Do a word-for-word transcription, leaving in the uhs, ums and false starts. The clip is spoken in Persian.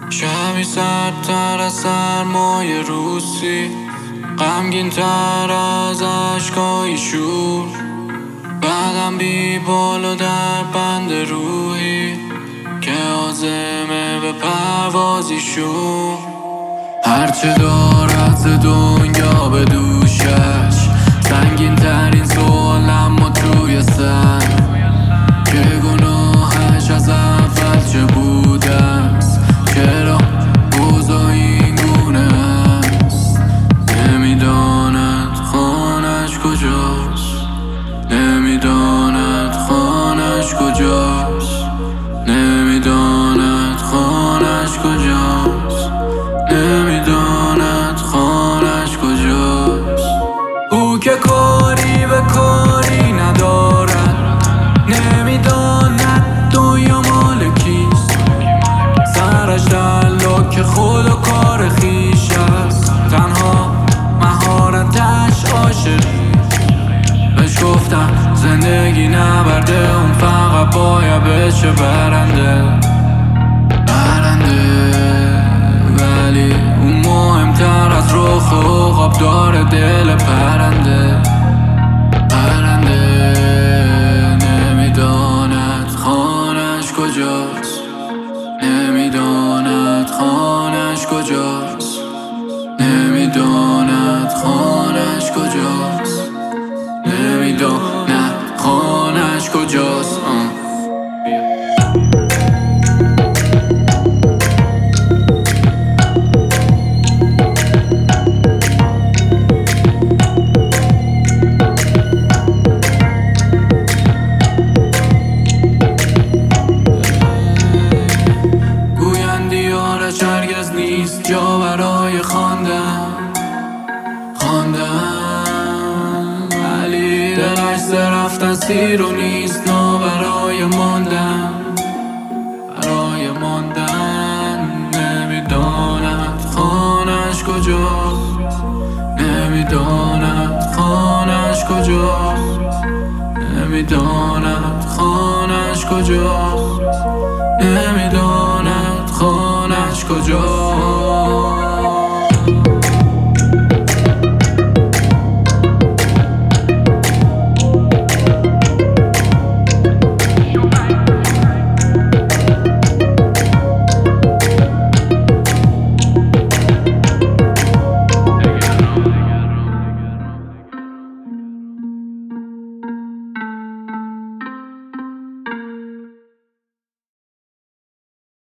شبی سردتر از سرمای روسی، غمگین تر از اشکای شور، بعدم بی بال و در بند روحی که عازمه به پروازی شور. هرچه دارد ز دنیا به دوشش، سنگین ترین سوالم و توی سر که گناهش از اول چه بوده است، چرا اوضاع این گونه است. نمیداند خانش کجاست، نمیداند خانش کجاست، نمیداند خانش کجاست، نمیداند خانش کجاست. او که کاری به کاری ندارد، نمیداند دنیا مال کیست، سرش در لاک خود و کار خیش است، تنها مهارتش عاشقی. بهش گفتم زندگی نبرده، اون فقط باید بشه برنده برنده ولی اون مهمتر از رخ عقاب داره دل پرنده پرنده. نمیداند خانش کجاست، نمیداند خانش کجاست، نمیداند خانش کجاست، نمیداند خانش کجاست. هرگز نیست جا برای خواندن خواندن ولی دلش ز رفتن سیر و نیست نا برای ماندن برای ماندن. نمیداند خانش کجاست، نمیداند خانش کجاست، نمیداند خانش کجاست، نمیداند خانش کجاست.